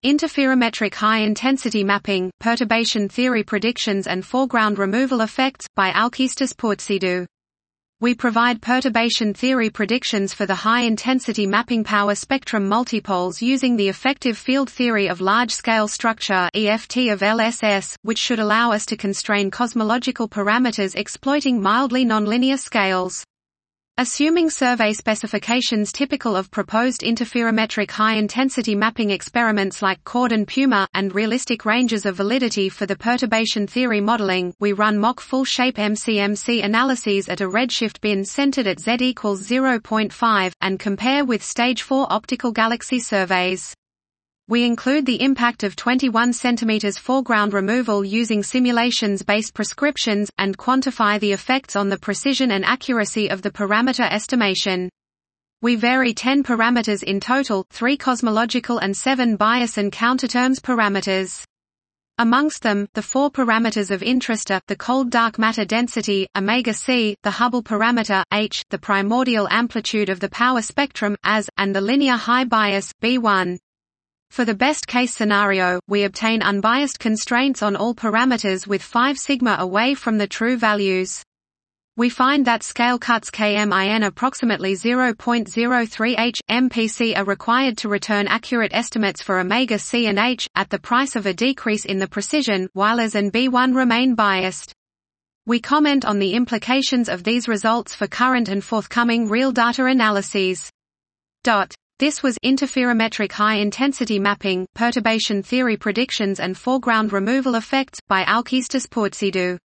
Interferometric High-Intensity Mapping, Perturbation Theory Predictions and Foreground Removal Effects, by Alkestis Pourtsidou. We provide perturbation theory predictions for the high-intensity mapping power spectrum multipoles using the effective field theory of large-scale structure (EFT) of LSS, which should allow us to constrain cosmological parameters exploiting mildly nonlinear scales. Assuming survey specifications typical of proposed interferometric high-intensity mapping experiments like CHORD and PUMA, and realistic ranges of validity for the perturbation theory modeling, we run mock full-shape MCMC analyses at a redshift bin centered at Z equals 0.5, and compare with stage 4 optical galaxy surveys. We include the impact of 21 cm foreground removal using simulations-based prescriptions, and quantify the effects on the precision and accuracy of the parameter estimation. We vary 10 parameters in total, 3 cosmological and 7 bias and counterterms parameters. Amongst them, the 4 parameters of interest are, the cold dark matter density, omega-c, the Hubble parameter, h, the primordial amplitude of the power spectrum, as, and the linear high bias, B1. For the best-case scenario, we obtain unbiased constraints on all parameters with 5 sigma away from the true values. We find that scale cuts kmin approximately 0.03 h, mpc are required to return accurate estimates for omega-c and h, at the price of a decrease in the precision, while as and B1 remain biased. We comment on the implications of these results for current and forthcoming real data analyses. This was Interferometric High-Intensity Mapping, Perturbation Theory Predictions and Foreground Removal Effects, by Alkestis Pourtsidou.